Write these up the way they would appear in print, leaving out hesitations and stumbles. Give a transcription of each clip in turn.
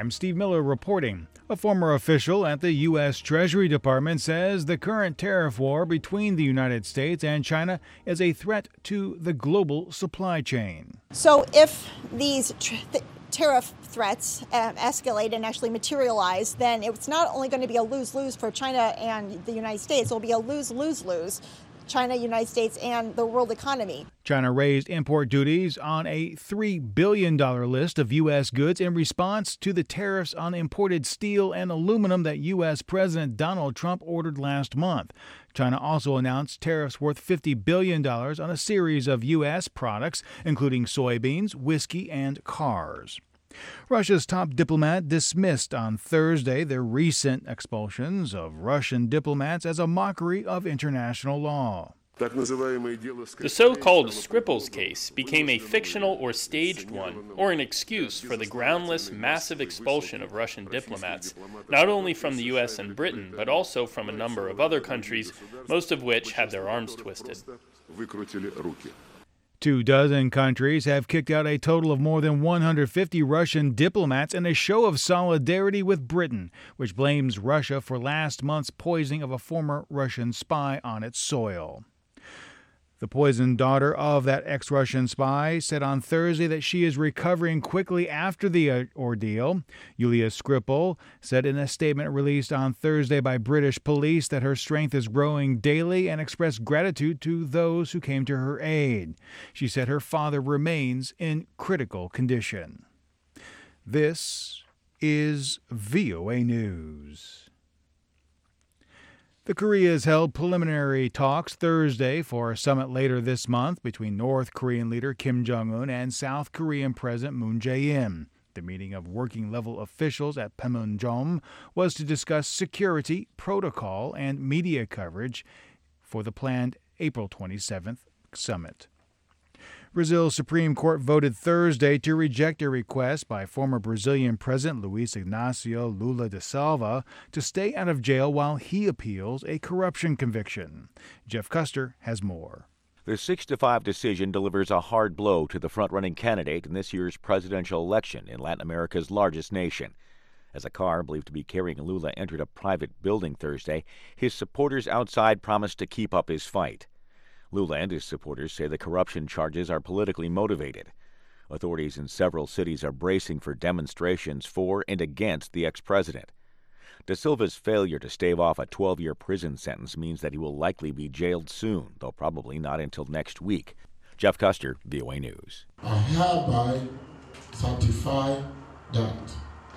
I'm Steve Miller reporting. A former official at the U.S. Treasury Department says the current tariff war between the United States and China is a threat to the global supply chain. So if these tariff threats escalate and actually materialize, then it's not only going to be a lose-lose for China and the United States, it will be a lose-lose-lose. China, United States, and the world economy. China raised import duties on a $3 billion list of U.S. goods in response to the tariffs on imported steel and aluminum that U.S. President Donald Trump ordered last month. China also announced tariffs worth $50 billion on a series of U.S. products, including soybeans, whiskey, and cars. Russia's top diplomat dismissed on Thursday the recent expulsions of Russian diplomats as a mockery of international law. The so-called Skripal case became a fictional or staged one, or an excuse for the groundless, massive expulsion of Russian diplomats, not only from the U.S. and Britain, but also from a number of other countries, most of which had their arms twisted. 24 countries have kicked out a total of more than 150 Russian diplomats in a show of solidarity with Britain, which blames Russia for last month's poisoning of a former Russian spy on its soil. The poisoned daughter of that ex-Russian spy said on Thursday that she is recovering quickly after the ordeal. Yulia Skripal said in a statement released on Thursday by British police that her strength is growing daily and expressed gratitude to those who came to her aid. She said her father remains in critical condition. This is VOA News. The Koreas held preliminary talks Thursday for a summit later this month between North Korean leader Kim Jong-un and South Korean President Moon Jae-in. The meeting of working-level officials at Panmunjom was to discuss security, protocol, and media coverage for the planned April 27th summit. Brazil's Supreme Court voted Thursday to reject a request by former Brazilian President Luiz Inácio Lula da Silva to stay out of jail while he appeals a corruption conviction. Jeff Custer has more. The 6-5 decision delivers a hard blow to the front-running candidate in this year's presidential election in Latin America's largest nation. As a car believed to be carrying Lula entered a private building Thursday, his supporters outside promised to keep up his fight. Lula and his supporters say the corruption charges are politically motivated. Authorities in several cities are bracing for demonstrations for and against the ex-president. Da Silva's failure to stave off a 12-year prison sentence means that he will likely be jailed soon, though probably not until next week. Jeff Custer, VOA News. I hereby certify that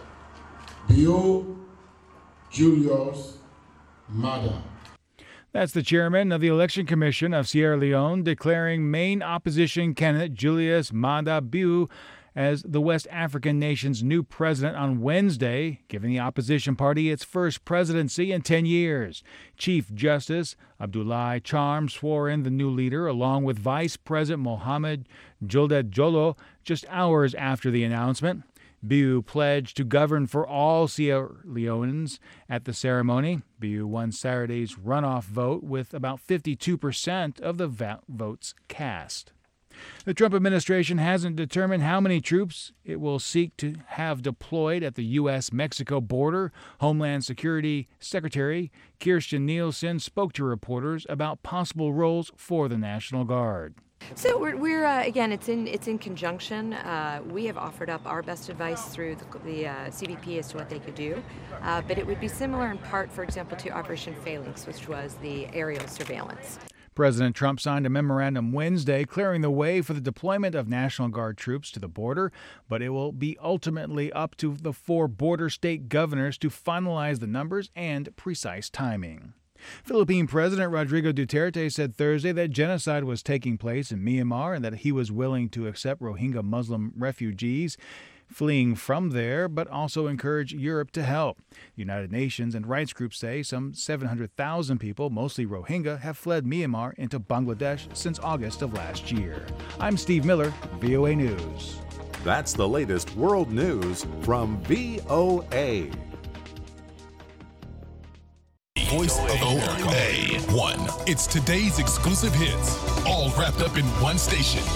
Bio Julius Maada. That's the chairman of the Election Commission of Sierra Leone declaring main opposition candidate Julius Maada Bio as the West African nation's new president on Wednesday, giving the opposition party its first presidency in 10 years. Chief Justice Abdoulaye Charm swore in the new leader along with Vice President Mohamed Juldet Jolo just hours after the announcement. Biu pledged to govern for all Sierra Leoneans at the ceremony. Biu won Saturday's runoff vote with about 52% of the votes cast. The Trump administration hasn't determined how many troops it will seek to have deployed at the U.S.-Mexico border. Homeland Security Secretary Kirstjen Nielsen spoke to reporters about possible roles for the National Guard. So we're again, it's in conjunction. We have offered up our best advice through the CBP as to what they could do, but it would be similar in part, for example, to Operation Phalanx, which was the aerial surveillance. President Trump signed a memorandum Wednesday clearing the way for the deployment of National Guard troops to the border, but it will be ultimately up to the 4 border state governors to finalize the numbers and precise timing. Philippine President Rodrigo Duterte said Thursday that genocide was taking place in Myanmar and that he was willing to accept Rohingya Muslim refugees fleeing from there, but also encourage Europe to help. The United Nations and rights groups say some 700,000 people, mostly Rohingya, have fled Myanmar into Bangladesh since August of last year. I'm Steve Miller, VOA News. That's the latest world news from VOA. Voice of America. A1. It's today's exclusive hits, all wrapped up in one station.